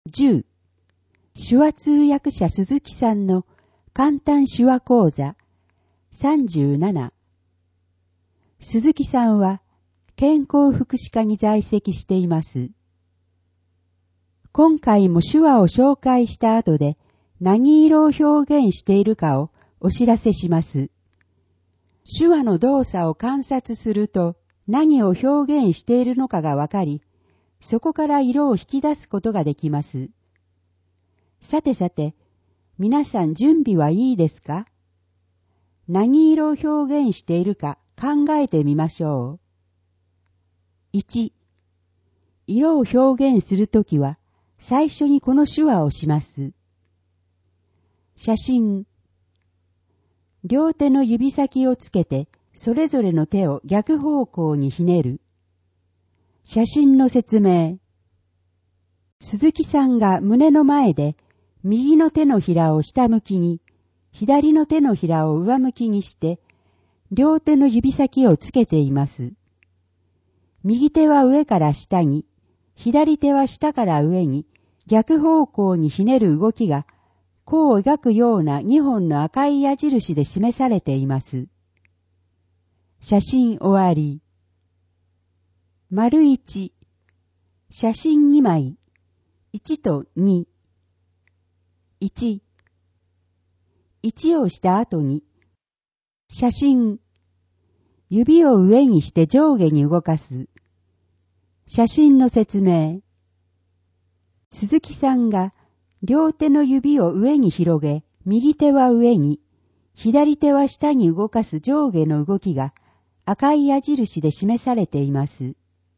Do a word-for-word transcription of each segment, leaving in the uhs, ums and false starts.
じゅう、手話通訳者鈴木さんの簡単手話講座。さんじゅうなな、鈴木さんは健康福祉課に在籍しています。今回も手話を紹介した後で何色を表現しているかをお知らせします。手話の動作を観察すると何を表現しているのかがわかり、そこから色を引き出すことができます。さてさて、皆さん準備はいいですか？何色を表現しているか考えてみましょう。いち、色を表現するときは最初にこの手話をします。写真。両手の指先をつけてそれぞれの手を逆方向にひねる。写真の説明。鈴木さんが胸の前で右の手のひらを下向きに、左の手のひらを上向きにして、両手の指先をつけています。右手は上から下に、左手は下から上に、逆方向にひねる動きが、弧を描くようなにほんの赤い矢印で示されています。写真終わり。丸いち、写真にまい、いちとに。いち、いちをした後に、写真、指を上にして上下に動かす。写真の説明。鈴木さんが両手の指を上に広げ、右手は上に、左手は下に動かす上下の動きが赤い矢印で示されています。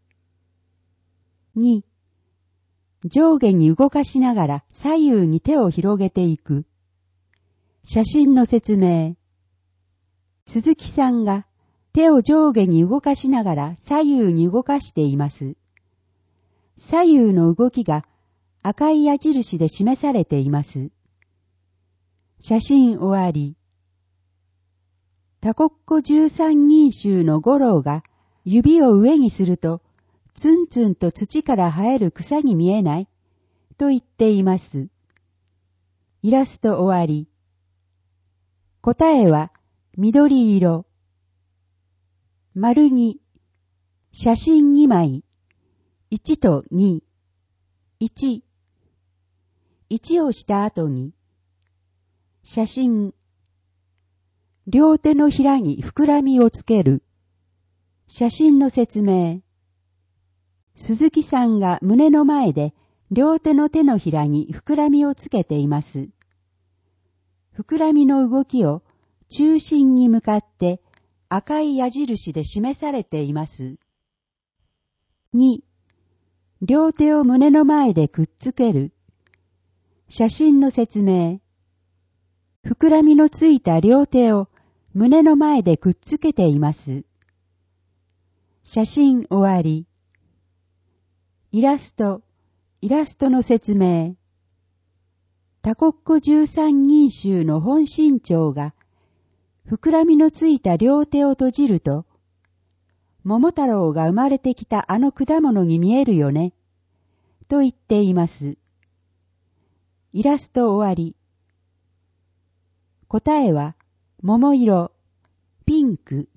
に、上下に動かしながら左右に手を広げていく。写真の説明。鈴木さんが手を上下に動かしながら左右に動かしています。左右の動きが赤い矢印で示されています。写真終わり。タコッコ十三人衆の五郎が指を上にするとツンツンと土から生える草に見えないと言っています。イラスト終わり。答えは緑色。丸に、写真にまい、いちとに、いち、いちをした後に、写真、両手のひらに膨らみをつける。写真の説明。鈴木さんが胸の前で両手の手のひらに膨らみをつけています。膨らみの動きを中心に向かって赤い矢印で示されています。に、両手を胸の前でくっつける。写真の説明。膨らみのついた両手を胸の前でくっつけています。写真終わり。イラスト、イラストの説明。タコッコ十三人衆の本心長が、膨らみのついた両手を閉じると、桃太郎が生まれてきたあの果物に見えるよね、と言っています。イラスト終わり。答えは、桃色、ピンク、